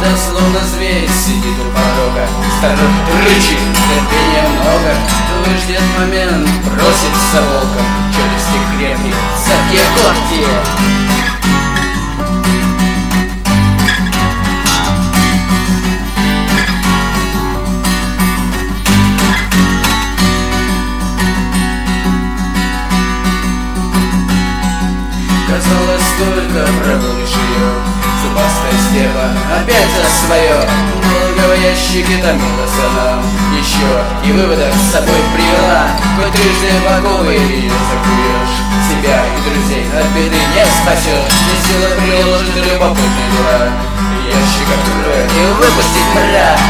словно зверь сидит у порога, сторожит, рычит, терпения много. Твой ждет момент, бросится волком, челюсти крепкие, цепкие когти. Казалось, только прогонишь ее, зубастая стерва опять за свое. Долго в ящике томилась она, еще и выводок с собой привела. Хоть трижды боковой ее закуешь, себя и друзей от беды не спасешь. Не сила приложит любопытный дурак, ящик откроет и выпустит мрак.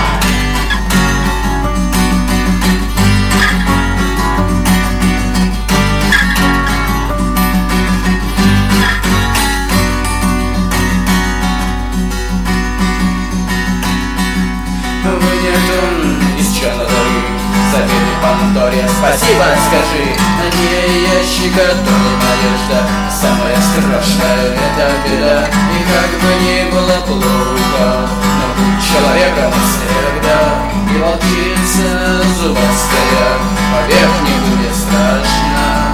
Вынет он из черной забитый Пандоре, спасибо скажи. На дне ящика только надежда, самое страшное это беда. И как бы ни было плохо, но будь человеком всегда. И волчица зубастая повек не будет страшно.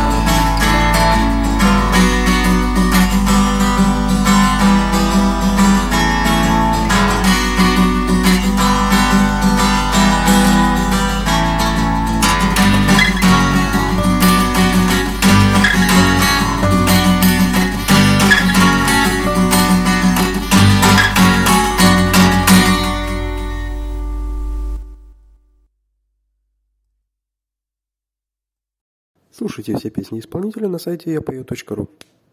Слушайте все песни исполнителя на сайте yapoe.ru.